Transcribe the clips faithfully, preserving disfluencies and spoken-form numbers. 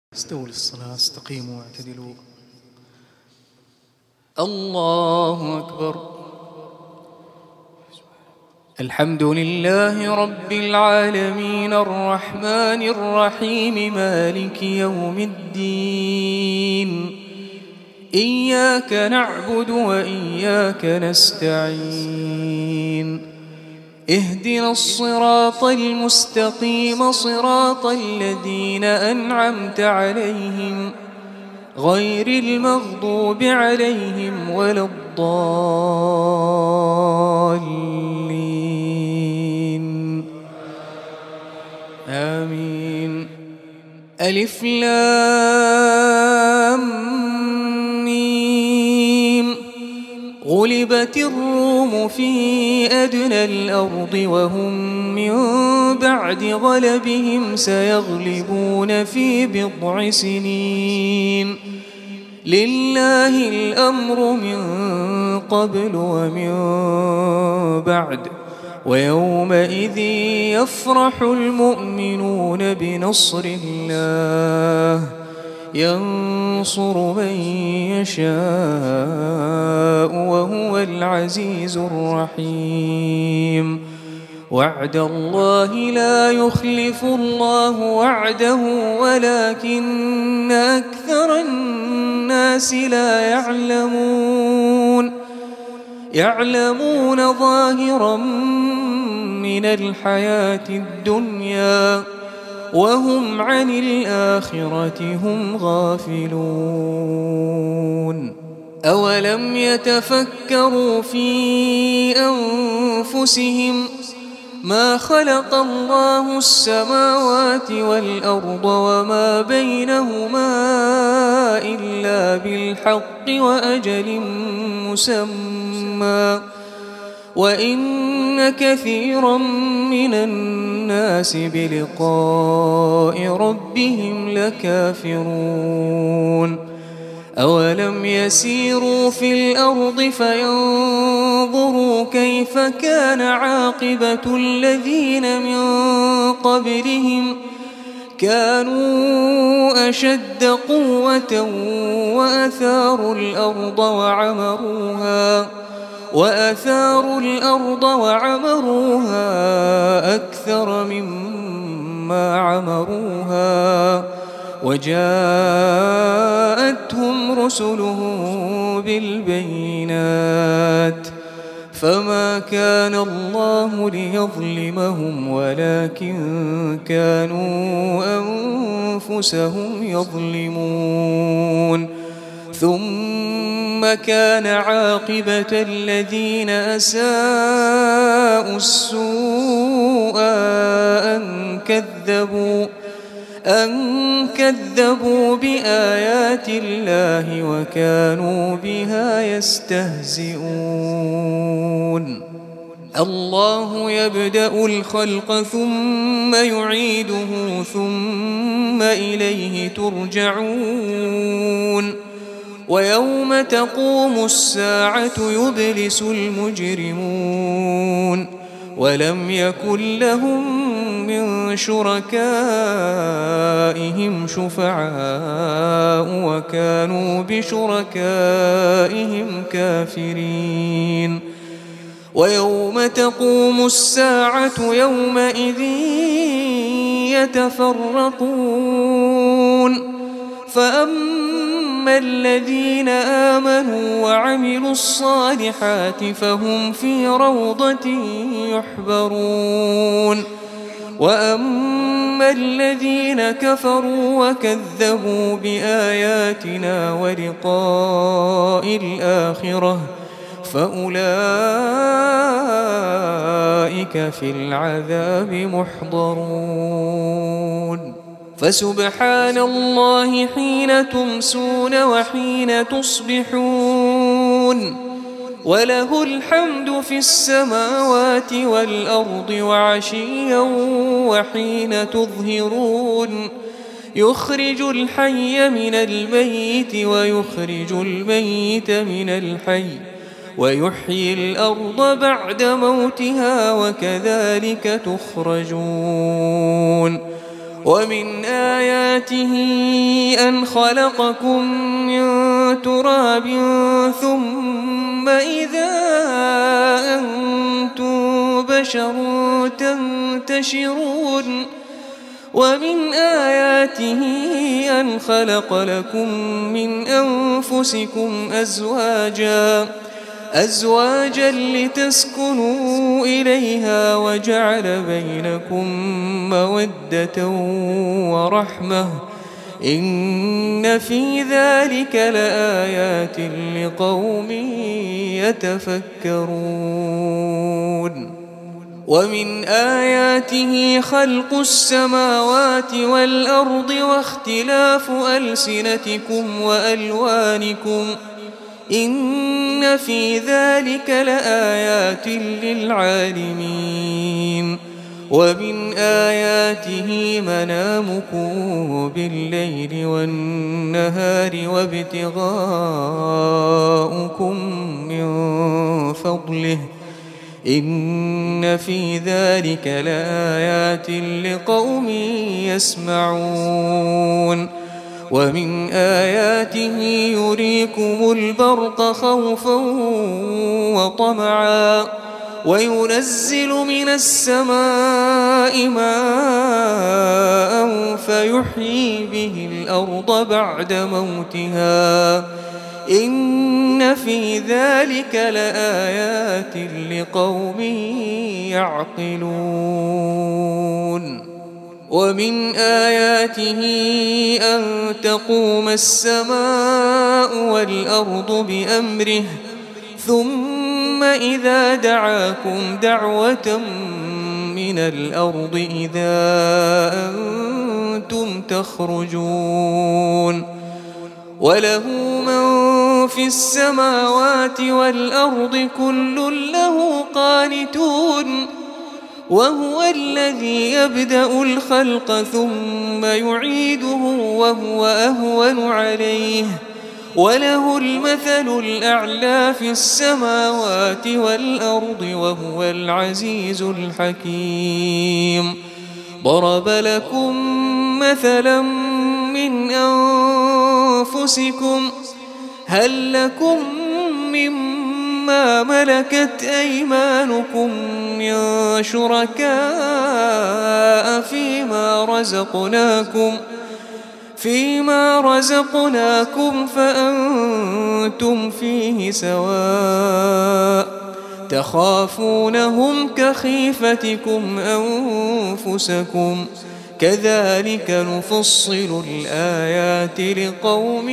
استووا للصلاة، استقيموا واعتدلوا. الله أكبر. الحمد لله رب العالمين الرحمن الرحيم مالك يوم الدين. إياك نعبد وإياك نستعين. اهدنا الصراط المستقيم صراط الذين أنعمت عليهم غير المغضوب عليهم ولا الضالين. آمين. ألف لام ميم. غلبت الروم في أدنى الأرض وهم من بعد غلبهم سيغلبون في بضع سنين. لله الأمر من قبل ومن بعد ويومئذ يفرح المؤمنون بنصر الله ينصر من يشاء وهو العزيز الرحيم. وعد الله لا يخلف الله وعده ولكن أكثر الناس لا يعلمون. يعلمون ظاهرا من الحياة الدنيا وهم عن الآخرة هم غافلون. أولم يتفكروا في أنفسهم ما خلق الله السماوات والأرض وما بينهما إلا بالحق وأجل مسمى وإن كثيرا من الناس بلقاء ربهم لكافرون. أولم يسيروا في الأرض فينظروا كيف كان عاقبة الذين من قبلهم كانوا أشد قوة وأثاروا الأرض وعمروها وأثاروا الأرض وعمروها أكثر مما عمروها وجاءتهم رسلهم بالبينات فما كان الله ليظلمهم ولكن كانوا أنفسهم يظلمون. ثم كان عاقبة الذين أساءوا السوء أن كذبوا أن كذبوا بآيات الله وكانوا بها يستهزئون. الله يبدأ الخلق ثم يعيده ثم إليه ترجعون. ويوم تقوم الساعة يبلس المجرمون ولم يكن لهم من شركائهم شفعاء وكانوا بشركائهم كافرين. ويوم تقوم الساعة يومئذ يتفرقون فأما الذين آمنوا وعملوا الصالحات فهم في روضة يحبرون. وأما الذين كفروا وكذبوا بآياتنا ولقاء الآخرة فأولئك في العذاب محضرون. فسبحان الله حين تمسون وحين تصبحون وله الحمد في السماوات والأرض وعشيا وحين تظهرون. يخرج الحي من الميت ويخرج الميت من الحي ويحيي الأرض بعد موتها وكذلك تخرجون. ومن آياته أن خلقكم من تراب ثم إذا أنتم بشر تنتشرون ومن آياته أن خلق لكم من أنفسكم أزواجا أزواجا لتسكنوا إليها وجعل بينكم مودة ورحمة إن في ذلك لآيات لقوم يتفكرون ومن آياته خلق السماوات والأرض واختلاف ألسنتكم وألوانكم إن في ذلك لآيات للعالمين ومن آياته منامكم بالليل والنهار وابتغاؤكم من فضله إن في ذلك لآيات لقوم يسمعون ومن آياته يريكم البرق خوفا وطمعا وينزل من السماء ماء فيحيي به الأرض بعد موتها إن في ذلك لآيات لقوم يعقلون ومن آياته أن تقوم السماء والأرض بأمره ثم إذا دعاكم دعوة من الأرض إذا أنتم تخرجون وله من في السماوات والأرض كل له قانتون وهو الذي يبدأ الخلق ثم يعيده وهو أهون عليه وله المثل الأعلى في السماوات والأرض وهو العزيز الحكيم ضرب لكم مثلا من أنفسكم هل لكم مما ملكت أيمانكم من شركاء فيما رزقناكم فيما رزقناكم فأنتم فيه سواء تخافونهم كخيفتكم أنفسكم كذلك نفصل الآيات لقوم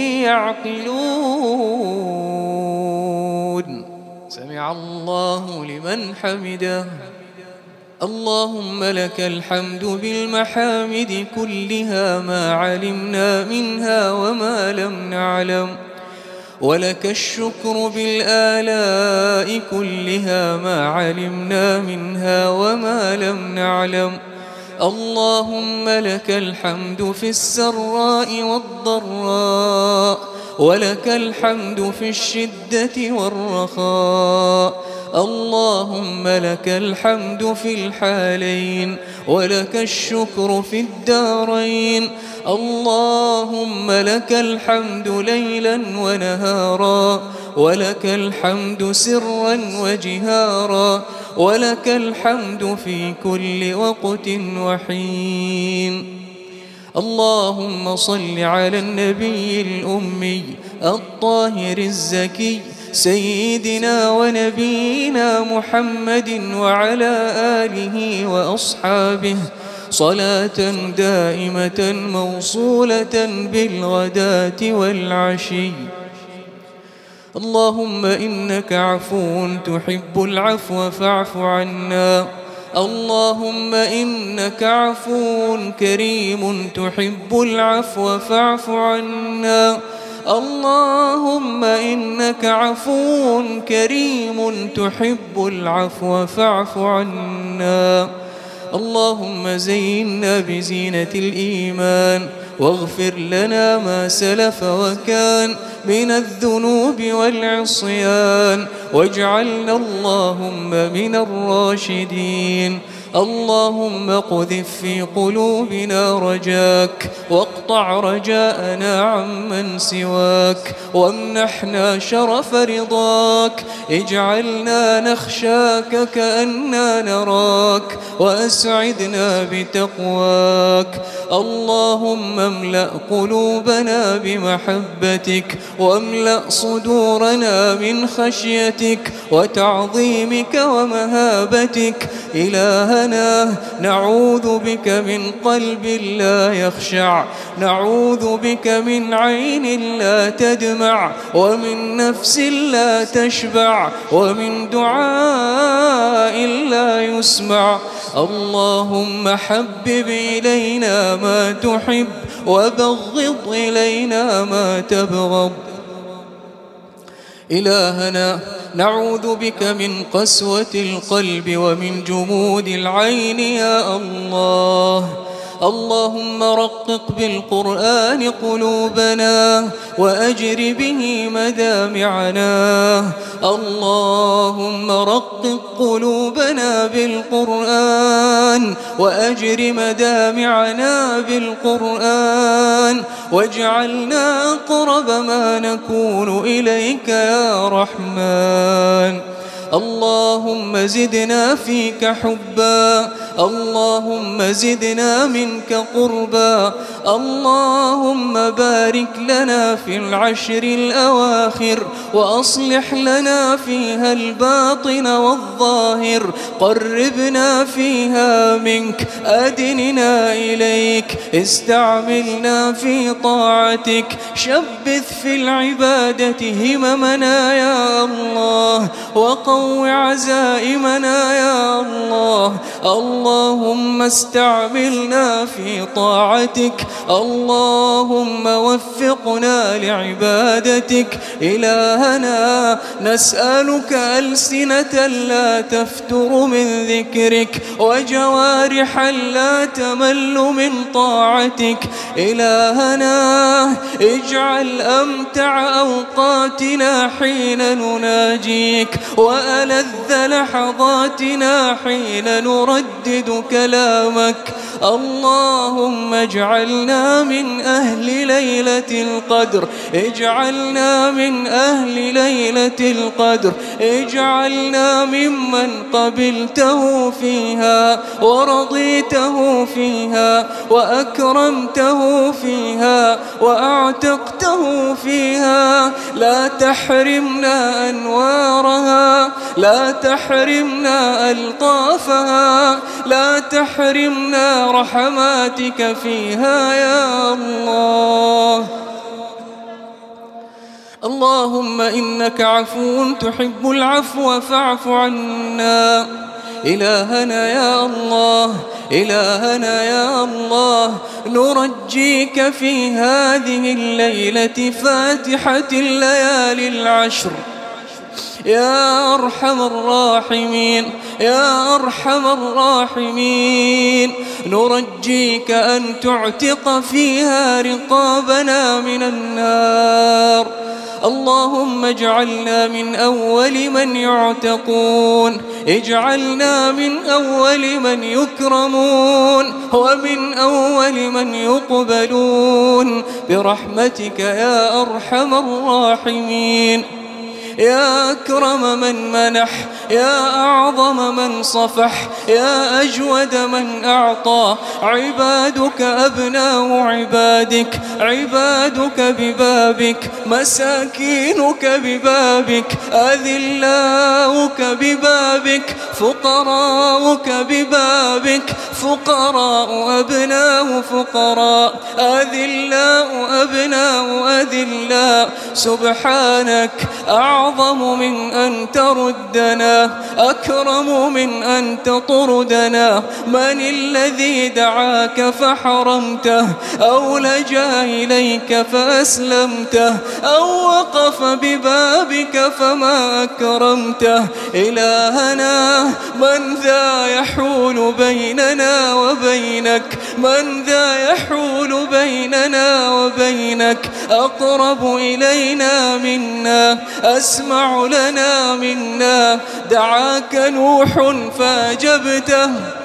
يعقلون سمع الله لمن حمده اللهم لك الحمد بالمحامد كلها ما علمنا منها وما لم نعلم ولك الشكر بالآلاء كلها ما علمنا منها وما لم نعلم اللهم لك الحمد في السراء والضراء ولك الحمد في الشدة والرخاء اللهم لك الحمد في الحالين ولك الشكر في الدارين اللهم لك الحمد ليلا ونهارا ولك الحمد سرا وجهارا ولك الحمد في كل وقت وحين اللهم صل على النبي الأمي الطاهر الزكي سيدنا ونبينا محمد وعلى آله وأصحابه صلاة دائمة موصولة بالغداة والعشي اللهم إنك عفو تحب العفو فاعف عنا اللهم إنك عفو كريم تحب العفو فاعف عنا اللهم إنك عفو كريم تحب العفو فاعف عنا اللهم زينا بزينة الإيمان واغفر لنا ما سلف وكان من الذنوب والعصيان واجعلنا اللهم من الراشدين اللهم قذف في قلوبنا رجاك واقطع رجاءنا عمن سواك وامنحنا شرف رضاك اجعلنا نخشاك كأننا نراك وأسعدنا بتقواك اللهم املأ قلوبنا بمحبتك واملأ صدورنا من خشيتك وتعظيمك ومهابتك إلهنا نعوذ بك من قلب لا يخشع نعوذ بك من عين لا تدمع ومن نفس لا تشبع ومن دعاء لا يسمع اللهم حبب إلينا ما تحب وبغض إلينا ما تبغض إلهنا نعوذ بك من قسوة القلب ومن جمود العين يا الله اللهم رقق بالقرآن قلوبنا وأجر به مدامعنا اللهم رقق قلوبنا بالقرآن وأجر مدامعنا بالقرآن واجعلنا أقرب ما نكون إليك يا رحمن اللهم زدنا فيك حبا اللهم زدنا منك قربا اللهم بارك لنا في العشر الأواخر وأصلح لنا فيها الباطن والظاهر قربنا فيها منك أدننا إليك استعملنا في طاعتك شبث في العبادة هممنا يا الله وقو عزائمنا يا الله اللهم استعملنا في طاعتك اللهم وفقنا لعبادتك إلهنا نسألك ألسنة لا تفتر من ذكرك وجوارحا لا تمل من طاعتك إلهنا اجعل أمتع أوقاتنا حين نناجيك وألذ لحظاتنا حين نردد كلامك اللهم اجعلنا من أهل ليلة القدر اجعلنا من أهل ليلة القدر اجعلنا ممن قبلته فيها ورضيته فيها وأكرمته فيها وأعتقته فيها لا تحرمنا أنوارها لا تحرمنا ألطافها لا تحرمنا رحماتك فيها يا الله اللهم إنك عفو تحب العفو فاعف عنا إلهنا يا الله إلهنا يا الله نرجيك في هذه الليلة فاتحة الليالي العشر يا أرحم الراحمين يا أرحم الراحمين نرجيك أن تعتق فيها رقابنا من النار اللهم اجعلنا من أول من يعتقون اجعلنا من أول من يكرمون ومن أول من يقبلون برحمتك يا أرحم الراحمين يا أكرم من منح يا أعظم من صفح يا أجود من أعطى عبادك أبناء عبادك عبادك ببابك مساكينك ببابك أذلاؤك ببابك فقراؤك ببابك فقراء أبناء فقراء أذلاء أبناء أذلاء سبحانك أعظم من أن تردنا أكرم من أن تطردنا من الذي دعاك فحرمته أو لجأ إليك فأسلمته أو وقف ببابك فما أكرمته إلهنا من ذا يحول بيننا وبينك من ذا يحول بيننا وبينك أقرب إلينا منا أسمع لنا منا دعاك نوح فأجبته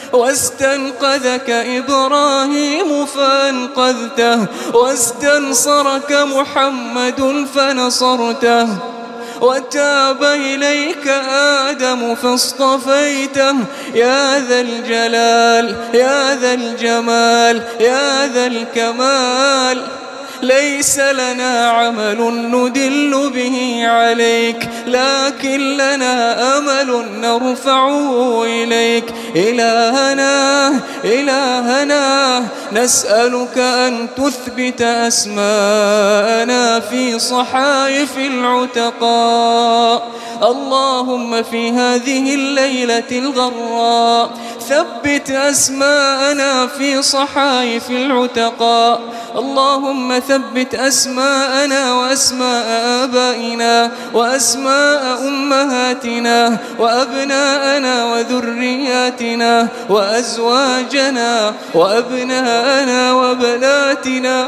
واستنقذك إبراهيم فأنقذته، واستنصرك محمد فنصرته، وتاب إليك آدم فاصطفيته. يا ذا الجلال يا ذا الجمال يا ذا الكمال، ليس لنا عمل ندل به عليك، لكن لنا أمل نرفعه إليك. إلهنا إلهنا نسألك أن تثبت أسماءنا في صحائف العتقاء. اللهم في هذه الليلة الغراء ثبت أسماءنا في صحائف العتقاء. اللهم ثبت أسماءنا وأسماء آبائنا وأسماء أمهاتنا وأبناءنا وذرياتنا وأزواجنا وأبناءنا وبناتنا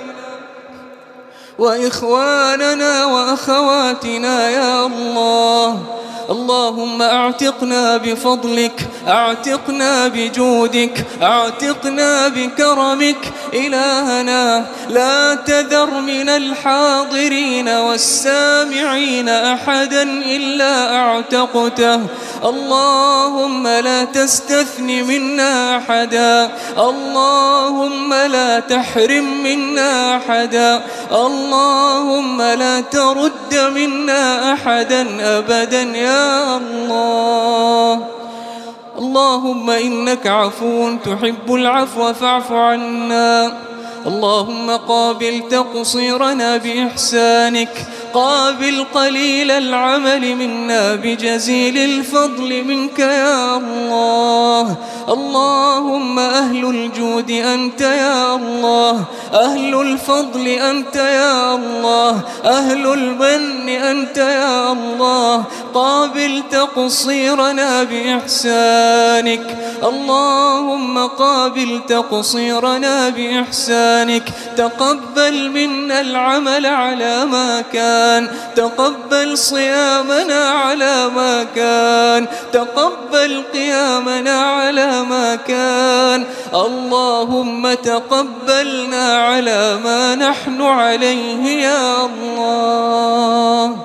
وإخواننا وأخواتنا يا الله. اللهم أعتقنا بفضلك، أعتقنا بجودك، أعتقنا بكرمك. إلهنا لا تذر من الحاضرين والسامعين أحدا إلا أعتقته. اللهم لا تستثن منا أحدا، اللهم لا تحرم منا أحدا، اللهم لا ترد منا أحدا أبدا يا الله. اللهم إنك عفو تحب العفو فاعف عنا. اللهم قابل تقصيرنا بإحسانك، قابل قليل العمل منا بجزيل الفضل منك يا الله. اللهم أهل الجود أنت يا الله، أهل الفضل أنت يا الله، أهل المن أنت يا الله. قابل تقصيرنا بإحسانك، اللهم قابل تقصيرنا بإحسانك. تقبل منا العمل على ما كان، تقبل صيامنا على ما كان، تقبل قيامنا على ما كان. اللهم تقبلنا على ما نحن عليه يا الله.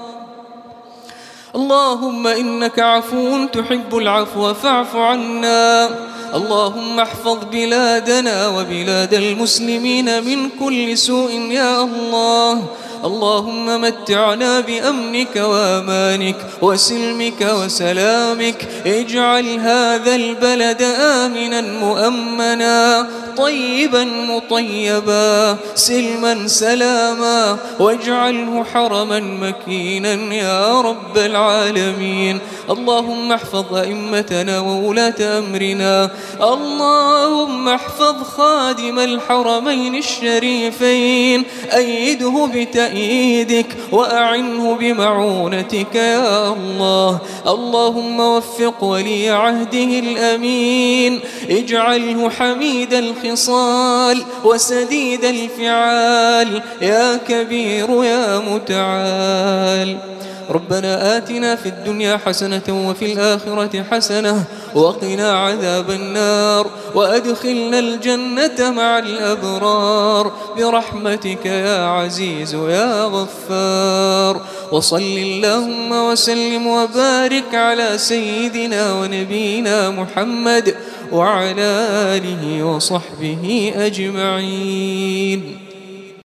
اللهم إنك عفو تحب العفو فاعف عنا. اللهم احفظ بلادنا وبلاد المسلمين من كل سوء يا الله. اللهم متعنا بأمنك وأمانك وسلمك وسلامك. اجعل هذا البلد آمنا مؤمنا، طيبا مطيبا، سلما سلاما، واجعله حرما مكينا يا رب العالمين. اللهم احفظ أئمتنا وولاة أمرنا. اللهم احفظ خادم الحرمين الشريفين، أيده بتأييدك وأعنه بمعونتك يا الله. اللهم وفق ولي عهده الأمين، اجعله حميد الخصال وسديد الفعال يا كبير يا متعال. ربنا آتنا في الدنيا حسنة وفي الآخرة حسنة وقنا عذاب النار، وأدخلنا الجنة مع الأبرار برحمتك يا عزيز يا غفار. وصل اللهم وسلم وبارك على سيدنا ونبينا محمد وعلى آله وصحبه أجمعين.